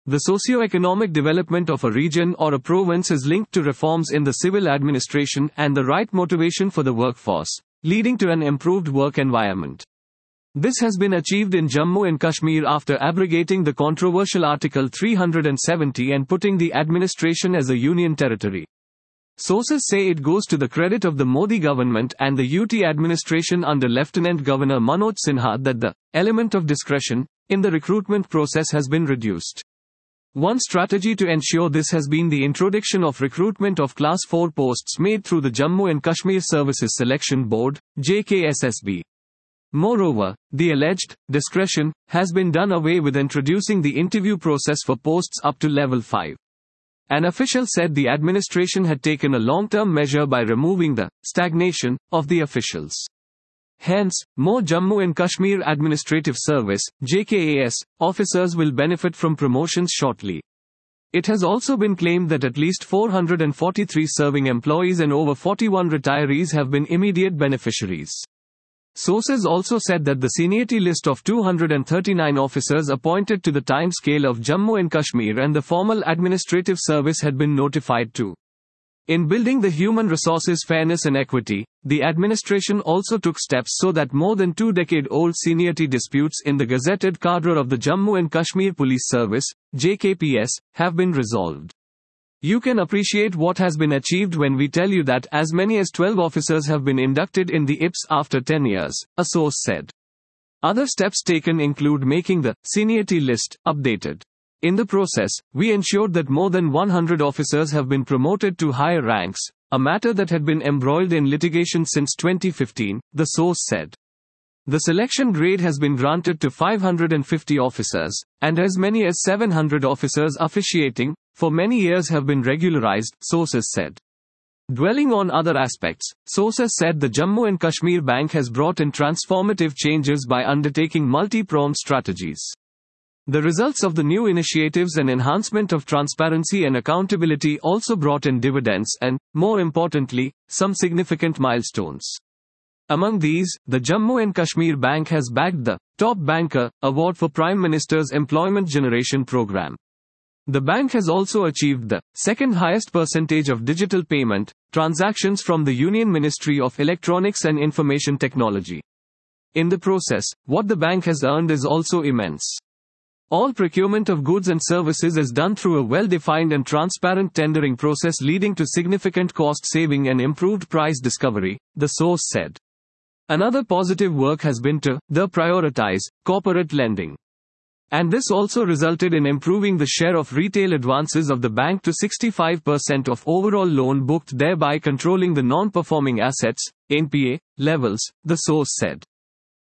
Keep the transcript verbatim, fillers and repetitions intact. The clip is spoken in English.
The socio-economic development of a region or a province is linked to reforms in the civil administration and the right motivation for the workforce, leading to an improved work environment. This has been achieved in Jammu and Kashmir after abrogating the controversial Article three hundred seventy and putting the administration as a union territory. Sources say it goes to the credit of the Modi government and the U T administration under Lieutenant Governor Manoj Sinha that the element of discretion in the recruitment process has been reduced. One strategy to ensure this has been the introduction of recruitment of Class four posts made through the Jammu and Kashmir Services Selection Board, J K S S B. Moreover, the alleged discretion has been done away with introducing the interview process for posts up to level five. An official said the administration had taken a long-term measure by removing the stagnation of the officials. Hence, more Jammu and Kashmir Administrative Service (J K A S) officers will benefit from promotions shortly. It has also been claimed that at least four hundred forty-three serving employees and over forty-one retirees have been immediate beneficiaries. Sources also said that the seniority list of two hundred thirty-nine officers appointed to the time scale of Jammu and Kashmir and the formal administrative service had been notified too. In building the human resources fairness and equity, the administration also took steps so that more than two-decade-old seniority disputes in the gazetted cadre of the Jammu and Kashmir Police Service, J K P S, have been resolved. You can appreciate what has been achieved when we tell you that as many as twelve officers have been inducted in the I P S after ten years, a source said. Other steps taken include making the seniority list updated. In the process, we ensured that more than one hundred officers have been promoted to higher ranks, a matter that had been embroiled in litigation since twenty fifteen, the source said. The selection grade has been granted to five hundred fifty officers, and as many as seven hundred officers officiating for many years have been regularized, sources said. Dwelling on other aspects, sources said the Jammu and Kashmir Bank has brought in transformative changes by undertaking multi-pronged strategies. The results of the new initiatives and enhancement of transparency and accountability also brought in dividends and, more importantly, some significant milestones. Among these, the Jammu and Kashmir Bank has bagged the Top Banker Award for Prime Minister's Employment Generation Program. The bank has also achieved the second highest percentage of digital payment transactions from the Union Ministry of Electronics and Information Technology. In the process, what the bank has earned is also immense. All procurement of goods and services is done through a well-defined and transparent tendering process leading to significant cost saving and improved price discovery, the source said. Another positive work has been to the prioritize corporate lending. And this also resulted in improving the share of retail advances of the bank to sixty-five percent of overall loan booked, thereby controlling the non-performing assets, N P A, levels, the source said.